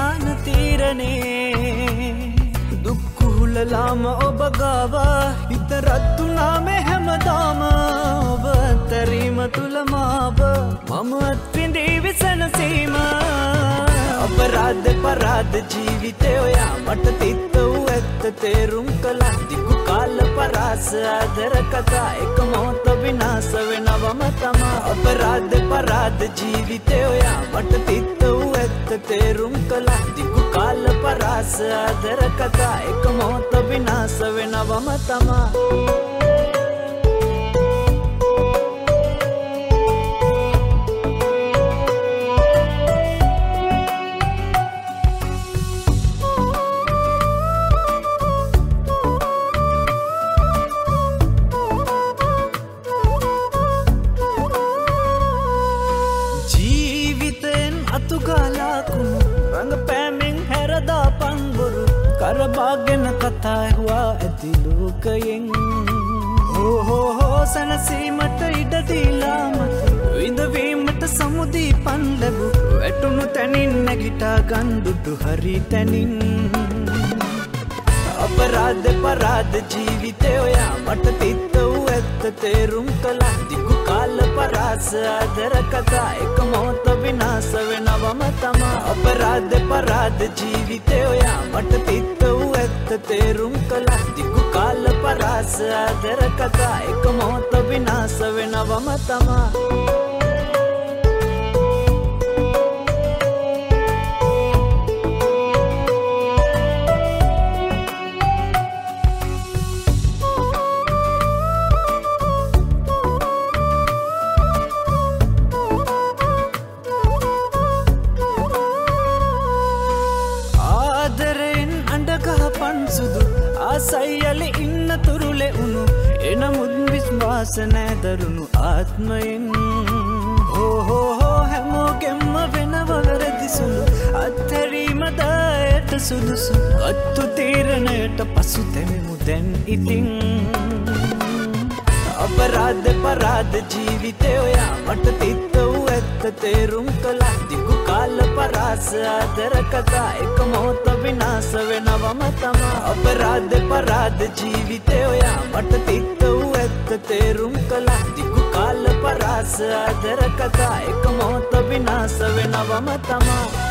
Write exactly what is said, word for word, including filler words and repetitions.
අවසාන තීරණේ දුක්කුහුලලාම ඔබ ගාව හිත රත්තුනා මේ හැමදාම ඔබ අතරීම තුල මාව මම අත්විඳී විසනසීම අපරාධ පරාධ ජීවිතේ ඔයා මට තිත්ත වූ ඇත්ත තේරුම් කළා දිගු කාල පරාස ආදර කතා එක මොහොත විනාශ වෙනවම තමා අපරාධ පරාධ ජීවිතේ ඔයා මට තිත්ත වූ ඇත්ත තේරුම් කළා දිගු කාල පරාස ආදර කතා එක මොහොත විනාශ වෙනවම තමා කරබාගෙන කතා ඇහුවා ඇති ලෝකයෙන් හෝ හෝ හෝ සනසීමට ඉඩ දීලා මට විඳවීමට සමුදීපන් ලැබු වැටුණු තැනින් නැගිටා ගන්දුටු හරි තැනින් අපරාධ පරාධ ජීවිතේ ඔයා මට තිත්ත වූ ඇත්ත තේරුම් කළා දිගු කාල පරාස ආදර කතා එක මොහොත විනාශ වෙනවම තමා අපරාධ පරාධ ජීවිතේ ඔයා මට තිත්ත වූ ඇත්ත තේරුම් කළා දිගු කාල පරාස ආදර කතා එක මොහොත විනාශ වෙනවම තමා ආසයලි ඉන්න තුරුලෙ උණු එනමුත් විශ්වාස නැදරුණු ආත්මයෙන් හෝ හෝ හෝ හැමෝගෙන්ම වෙනව වැරදිසුණු අත්හැරීම දායට සුදුසු අත්තු තීරණයට පසු තැවෙමු දැන් ඉතින් අපරාධ පරාධ ජීවිතේ ඔයා මට තිත්ත වූ ඇත්ත තේරුම් කළා දිගු කාල පරාස ආදර කතා එක මොහොත විනාශ වෙනවම තමා අපරාධ පරාධ ජීවිතේ ඔයා මට තිත්ත වූ ඇත්ත තේරුම් කළා දිගු කාල පරාස ආදර කතා එක මොහොත විනාශ වෙනවම තමා